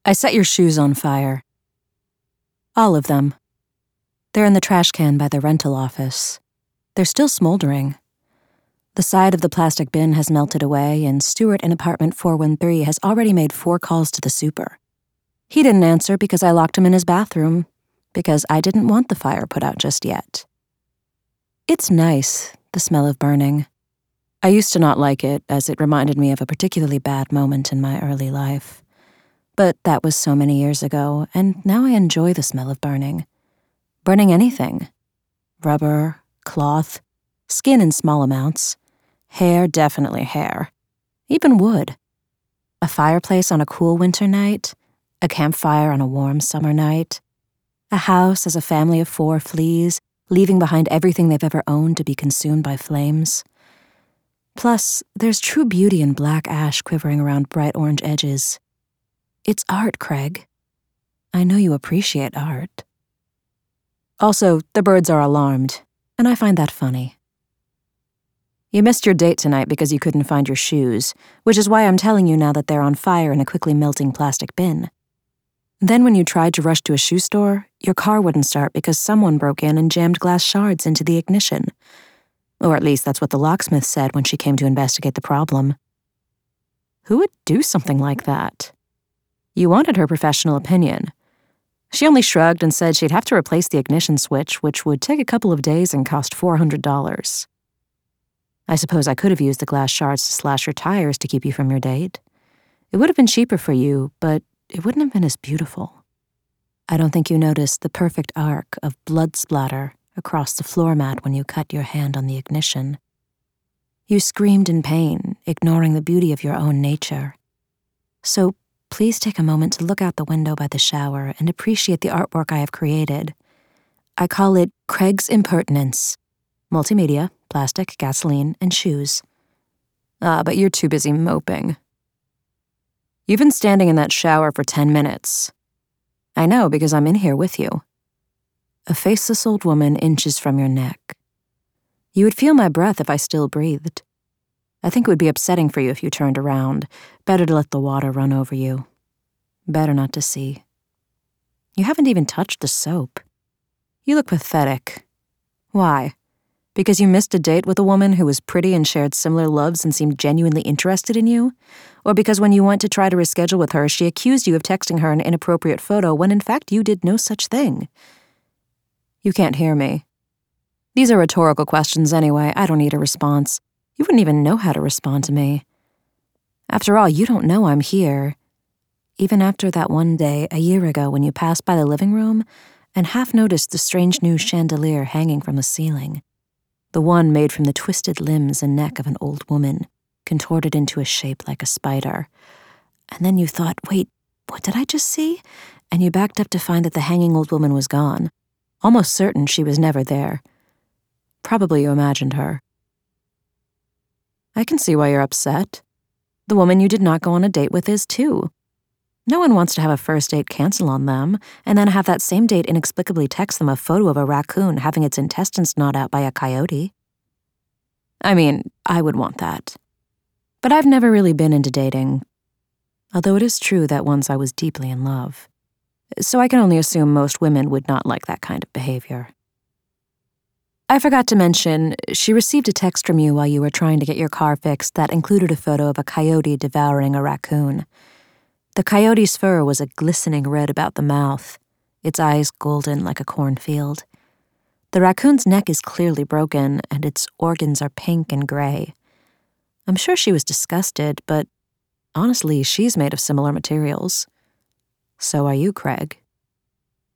I set your shoes on fire. All of them. They're in the trash can by the rental office. They're still smoldering. The side of the plastic bin has melted away, and Stuart in apartment 413 has already made 4 calls to the super. He didn't answer because I locked him in his bathroom, because I didn't want the fire put out just yet. It's nice, the smell of burning. I used to not like it, as it reminded me of a particularly bad moment in my early life. But that was so many years ago, and now I enjoy the smell of burning. Burning anything. Rubber, cloth, skin in small amounts. Hair, definitely hair. Even wood. A fireplace on a cool winter night. A campfire on a warm summer night. A house as a family of 4 flees, leaving behind everything they've ever owned to be consumed by flames. Plus, there's true beauty in black ash quivering around bright orange edges. It's art, Craig. I know you appreciate art. Also, the birds are alarmed, and I find that funny. You missed your date tonight because you couldn't find your shoes, which is why I'm telling you now that they're on fire in a quickly melting plastic bin. Then when you tried to rush to a shoe store, your car wouldn't start because someone broke in and jammed glass shards into the ignition. Or at least that's what the locksmith said when she came to investigate the problem. Who would do something like that? You wanted her professional opinion. She only shrugged and said she'd have to replace the ignition switch, which would take a couple of days and cost $400. I suppose I could have used the glass shards to slash your tires to keep you from your date. It would have been cheaper for you, but it wouldn't have been as beautiful. I don't think you noticed the perfect arc of blood splatter across the floor mat when you cut your hand on the ignition. You screamed in pain, ignoring the beauty of your own nature. So please take a moment to look out the window by the shower and appreciate the artwork I have created. I call it Craig's Impertinence. Multimedia, plastic, gasoline, and shoes. But you're too busy moping. You've been standing in that shower for 10 minutes. I know because I'm in here with you. A faceless old woman inches from your neck. You would feel my breath if I still breathed. I think it would be upsetting for you if you turned around. Better to let the water run over you. Better not to see. You haven't even touched the soap. You look pathetic. Why? Because you missed a date with a woman who was pretty and shared similar loves and seemed genuinely interested in you? Or because when you went to try to reschedule with her, she accused you of texting her an inappropriate photo when in fact you did no such thing? You can't hear me. These are rhetorical questions anyway. I don't need a response. You wouldn't even know how to respond to me. After all, you don't know I'm here. Even after that one day a year ago when you passed by the living room and half noticed the strange new chandelier hanging from the ceiling. The one made from the twisted limbs and neck of an old woman, contorted into a shape like a spider. And then you thought, wait, what did I just see? And you backed up to find that the hanging old woman was gone. Almost certain she was never there. Probably you imagined her. I can see why you're upset. The woman you did not go on a date with is too. No one wants to have a first date cancel on them, and then have that same date inexplicably text them a photo of a raccoon having its intestines gnawed out by a coyote. I mean, I would want that. But I've never really been into dating. Although it is true that once I was deeply in love. So I can only assume most women would not like that kind of behavior. I forgot to mention, she received a text from you while you were trying to get your car fixed that included a photo of a coyote devouring a raccoon. The coyote's fur was a glistening red about the mouth, its eyes golden like a cornfield. The raccoon's neck is clearly broken, and its organs are pink and gray. I'm sure she was disgusted, but honestly, she's made of similar materials. So are you, Craig.